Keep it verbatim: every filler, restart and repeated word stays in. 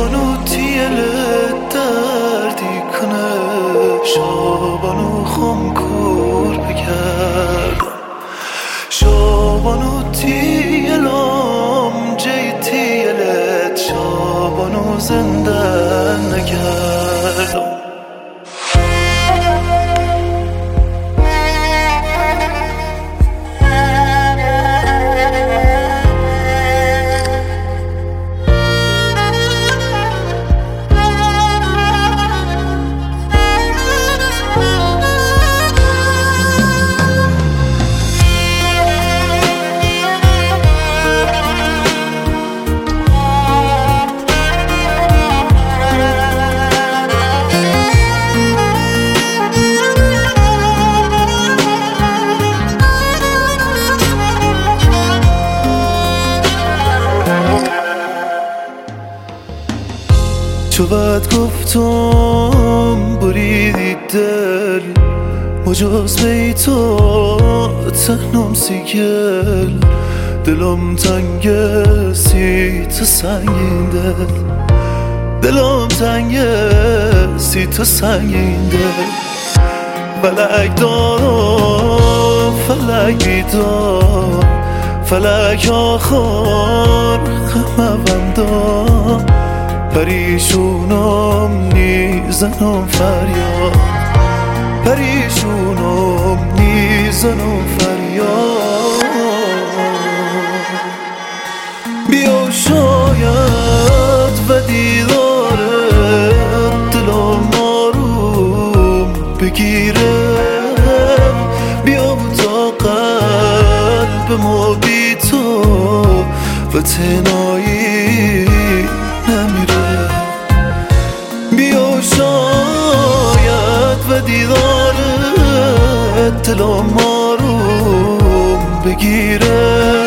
شابانو تیلت دردی کنه شابانو خم کور بگردم شابانو تیلم جی تیلت شابانو زنده نگردم چو بد گفتم بریدی دل مجاز بی تو تنم سیگل دلم تنگه سی تو سنگین دل دلم تنگه سی تو سنگین دل فلک دارم فلک بیدار فلک آخر خمم دار پریشونم نیزنم فریاد پریشونم نیزنم فریاد بیا شاید و دیدارت دلم آروم بگیره بیا تا قلب ما بی تو و تنهایی نمیره بیا شاید و دیدارت دلم آروم بگیره